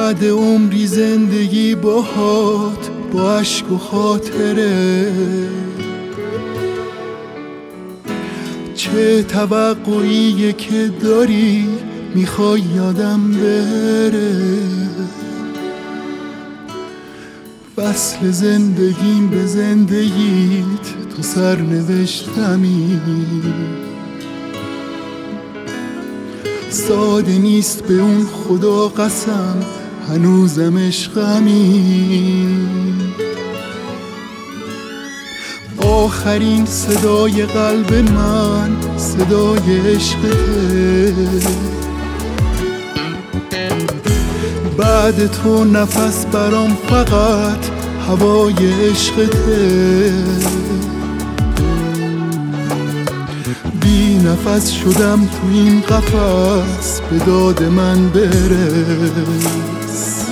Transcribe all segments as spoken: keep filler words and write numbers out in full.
بعد عمری زندگی باهات، با عشق و خاطره. چه توقعیه که داری میخوای یادم بره، وصل زندگیم به زندگیت تو سرنوشتمی. ساده نیست به اون خدا قسم، هنوزم عشقمی. آخرین صدای قلب من صدای عشقته، بعد تو نفس برام فقط هوای عشقته. بی نفس شدم تو این قفس، به داد من برس.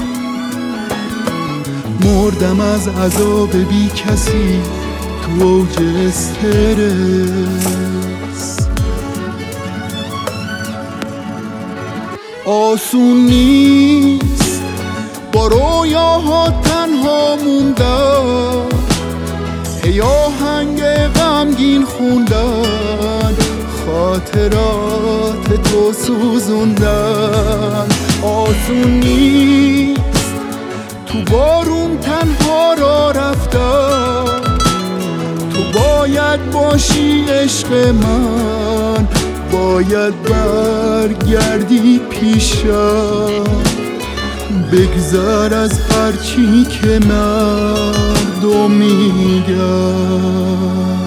مردم از عذاب بی کسی تو اوج استرس. آسون نیست با رویاها تنها موندن، ای آهنگ غمگین خوندن، خاطرات تو سوزوندن. آسون نیست تو بارون تنها را رفتن، تو باید باشی عشق من، باید برگردی پیشم. بگذر از هرچی که مردم میگن.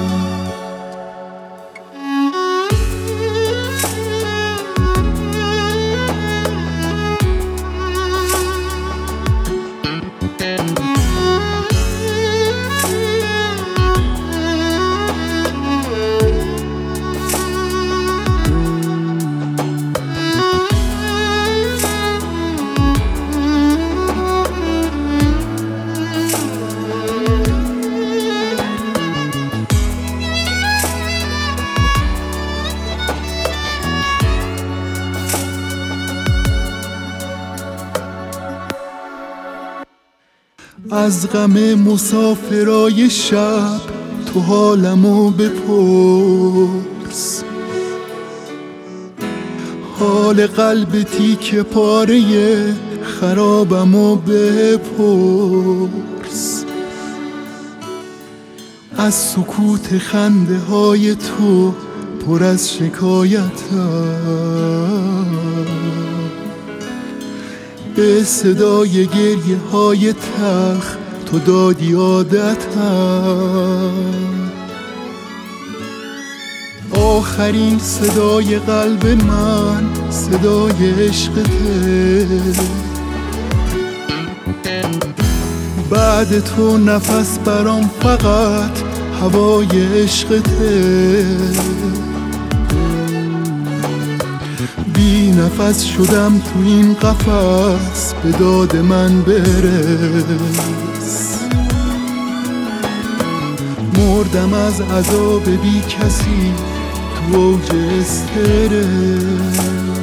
از غم مسافرای شب تو حالمو بپرس، حال قلب تیکه پاره خرابمو بپرس. از سکوت خنده های تو پر از شکایتم، به صدای گریه های تلخ تو دادی عادتم. آخرین صدای قلب من صدای عشقته، بعد تو نفس برام فقط هوای عشقته. بی نفس شدم تو این قفس، به داد من برس. مردم از عذاب بی کسی تو اوج استرس.